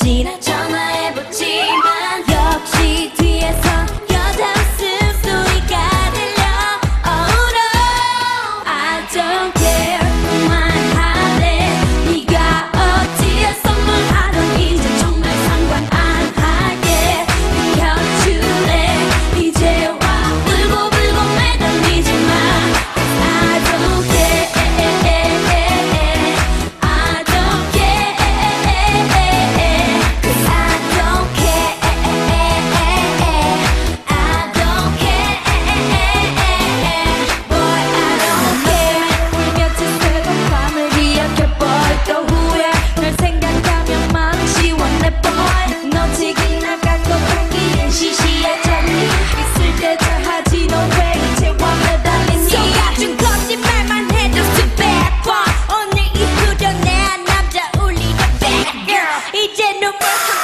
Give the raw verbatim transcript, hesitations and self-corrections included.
혹시나 전화해보지만 역시 뒤에서 여자 웃음소리가 들려. Oh no, I don't care. 그만할래. 네가 어디에서 뭘 하던 이제 정말 상관 안 할게. 비켜줄래. 이제 와 울고 불고 매달리지 마. I don't care. I don't care. Cause I don't care. I don't care. Boy, I don't care. 울며 지새운 밤을 기억해 boy. 또 후회 널 생각하면 마음이 시원해 boy. 너 지금 나간 것 같기엔 시시해졌니. 있을 때 잘하지 너 왜 이제 와 매달리니. 속아준 거짓말만 해도 수백 번. 오늘 이후로 내 남자 울리게 bad girl. 이제 눈물